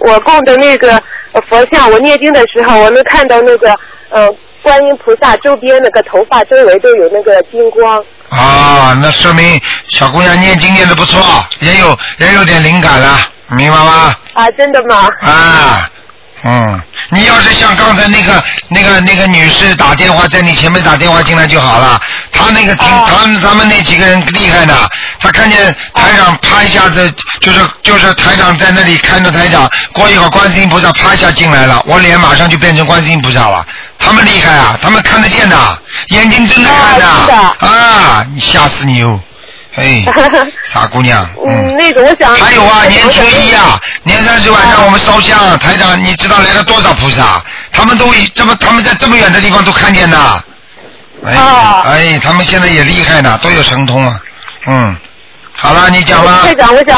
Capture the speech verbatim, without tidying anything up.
我供的那个佛像，我念经的时候，我能看到那个呃观音菩萨周边那个头发周围都有那个金光。 啊，那说明小姑娘念经念得不错，也有也有点灵感了，明白吗？ 啊，真的吗？ 啊。嗯，你要是像刚才那个那个那个女士打电话在你前面打电话进来就好了，她那个听、哦、他们咱们那几个人厉害的，她看见台长啪一下子，就是就是台长在那里看着台长，过一会儿观世音菩萨啪一下进来了，我脸马上就变成观世音菩萨了，他们厉害啊，他们看得见的，眼睛睁着看的， 啊, 啊，你吓死你哦！哎，傻姑娘。 嗯，嗯那个我想。 还有啊，年初一啊，年三十晚上我们烧香，台长，你知道来了多少菩萨？他们都这么，他们在这么远的地方都看见的。哎，啊、哎，他们现在也厉害呢，都有神通啊。嗯，好了，你讲吧。 台长，我想。